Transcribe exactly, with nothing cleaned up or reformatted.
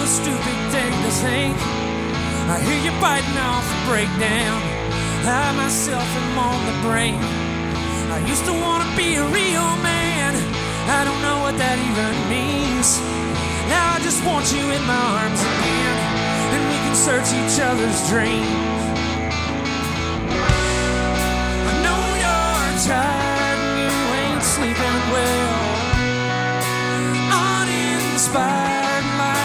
a stupid thing to think. I hear you biting off a breakdown. I myself am on the brink. I used to want to be a real man. I don't know what that even means. Now I just want you in my arms again, and we can search each other's dreams. I know you're tired and you ain't sleeping well, uninspired.